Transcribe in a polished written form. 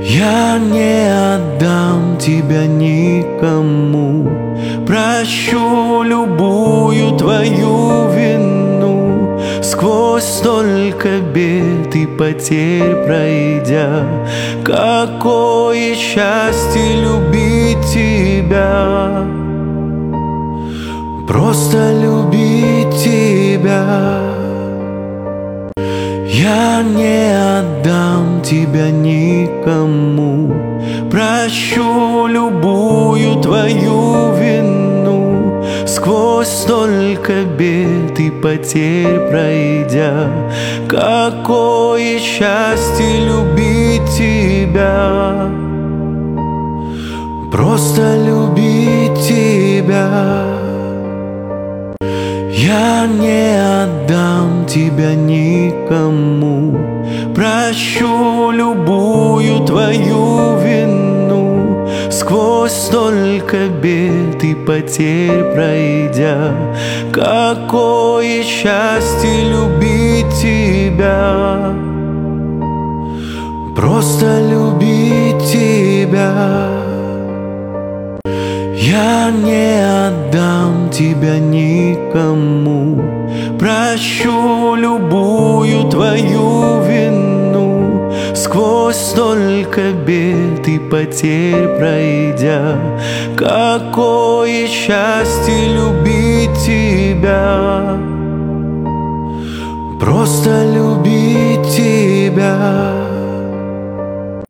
Я не отдам тебя никому, прощу любую твою вину. Сквозь столько бед и потерь пройдя, какое счастье любить тебя, просто любить тебя. Я не отдам тебя никому, прощу любую твою вину. Сквозь столько бед и потерь пройдя, какое счастье любить тебя, просто любить тебя. Я не отдам тебя никому, прощу любую твою вину. Сквозь столько бед и потерь пройдя, какое счастье любить тебя, просто любить тебя. Я не отдам тебя никому, прощу любую твою вину. Сквозь столько бед и потерь пройдя, какое счастье любить тебя, просто любить тебя.